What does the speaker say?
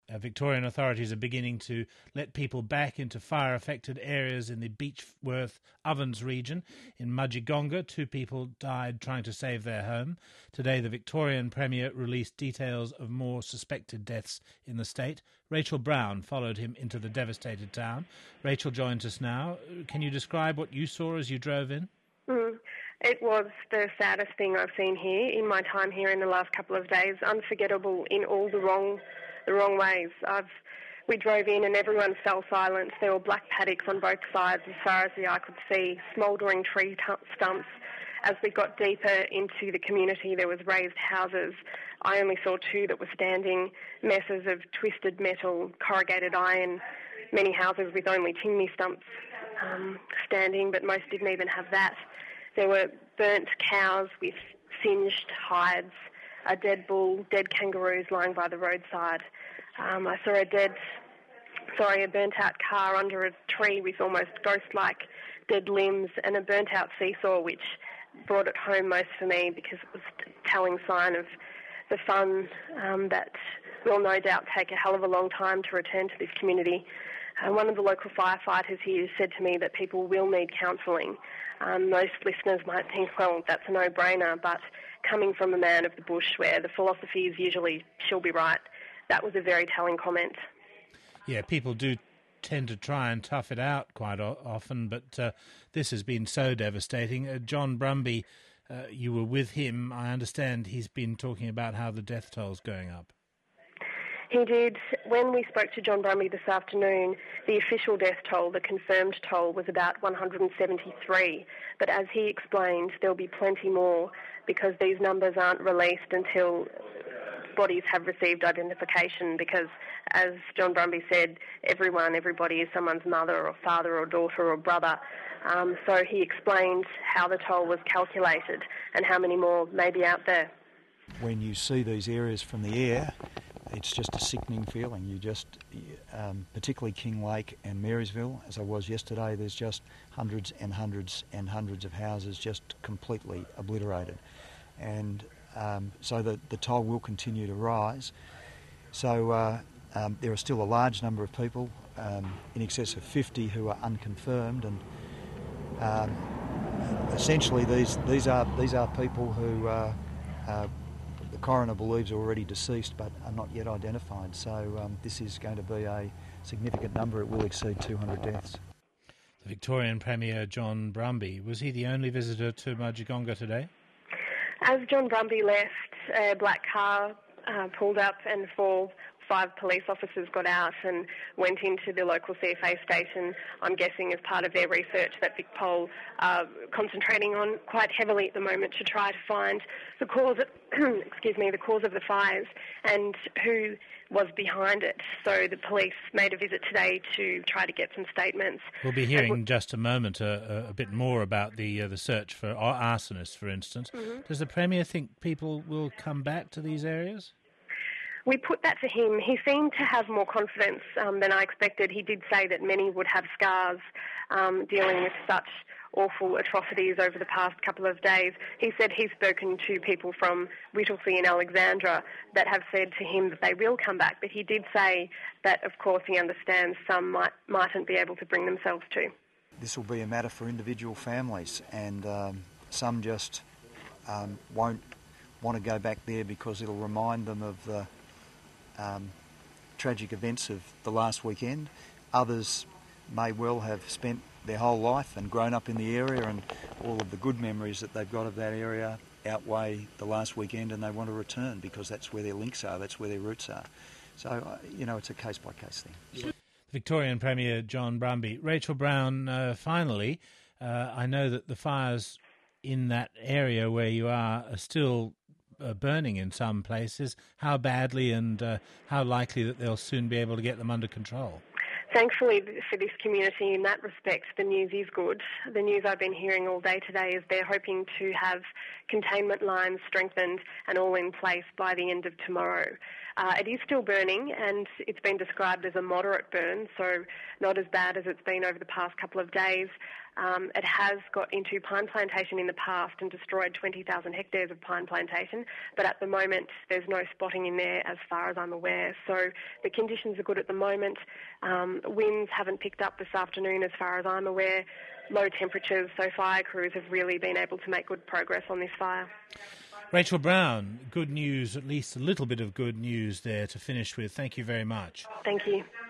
Victorian authorities are beginning to let people back into fire-affected areas in the Beechworth Ovens region. In Mudgegonga, 2 people died trying to save their home. Today, the Victorian Premier released details of more suspected deaths in the state. Rachel Brown followed him into the devastated town. Rachel joins us now. Can you describe what you saw as you drove in? It was the saddest thing I've seen here in my time here in the last couple of days. Unforgettable in all the wrong ways. We drove in and everyone fell silent. There were black paddocks on both sides as far as the eye could see, smouldering tree stumps. As we got deeper into the community, there was raised houses. I only saw 2 that were standing, messes of twisted metal, corrugated iron, many houses with only chimney stumps standing, but most didn't even have that. There were burnt cows with singed hides, a dead bull, dead kangaroos lying by the roadside. I saw a burnt-out car under a tree with almost ghost-like dead limbs, and a burnt-out seesaw, which brought it home most for me because it was a telling sign of the fun that will no doubt take a hell of a long time to return to this community. One of the local firefighters here said to me that people will need counselling. Most listeners might think, well, that's a no-brainer, but coming from a man of the bush where the philosophy is usually she'll be right, that was a very telling comment. Yeah, people do tend to try and tough it out quite often, but this has been so devastating. John Brumby, you were with him. I understand he's been talking about how the death toll's going up. He did. When we spoke to John Brumby this afternoon, the official death toll, the confirmed toll, was about 173. But as he explained, there'll be plenty more because these numbers aren't released until bodies have received identification, because, as John Brumby said, everybody is someone's mother or father or daughter or brother. So he explained how the toll was calculated and how many more may be out there. When you see these areas from the air, it's just a sickening feeling. You just, particularly Kinglake and Marysville, as I was yesterday, there's just hundreds and hundreds and hundreds of houses just completely obliterated. And so the toll will continue to rise. So there are still a large number of people, in excess of 50, who are unconfirmed, and essentially these are people who the coroner believes are already deceased but are not yet identified. So this is going to be a significant number. It will exceed 200 deaths. The Victorian Premier, John Brumby, was he the only visitor to Mudgegonga today? As John Brumby left, a black car pulled up and 5 police officers got out and went into the local CFA station, I'm guessing as part of their research that VicPol are concentrating on quite heavily at the moment to try to find the cause of, the cause of the fires and who was behind it. So the police made a visit today to try to get some statements. We'll be hearing in just a moment a bit more about the search for arsonists, for instance. Mm-hmm. Does the Premier think people will come back to these areas? We put that to him. He seemed to have more confidence than I expected. He did say that many would have scars dealing with such awful atrocities over the past couple of days. He said he's spoken to people from Whittlesea and Alexandra that have said to him that they will come back, but he did say that, of course, he understands some mightn't be able to bring themselves to. This will be a matter for individual families, and some just won't want to go back there because it'll remind them of the tragic events of the last weekend. Others may well have spent their whole life and grown up in the area, and all of the good memories that they've got of that area outweigh the last weekend, and they want to return because that's where their links are, that's where their roots are. So, it's a case-by-case thing. Victorian Premier John Brumby. Rachel Brown, finally, I know that the fires in that area where you are still burning in some places. How badly and how likely that they'll soon be able to get them under control? Thankfully for this community, in that respect, the news is good. The news I've been hearing all day today is they're hoping to have containment lines strengthened and all in place by the end of tomorrow. It is still burning, and it's been described as a moderate burn, so not as bad as it's been over the past couple of days. It has got into pine plantation in the past and destroyed 20,000 hectares of pine plantation, but at the moment there's no spotting in there as far as I'm aware. So the conditions are good at the moment. Winds haven't picked up this afternoon as far as I'm aware. Low temperatures, so fire crews have really been able to make good progress on this fire. Rachel Brown, good news, at least a little bit of good news there to finish with. Thank you very much. Thank you.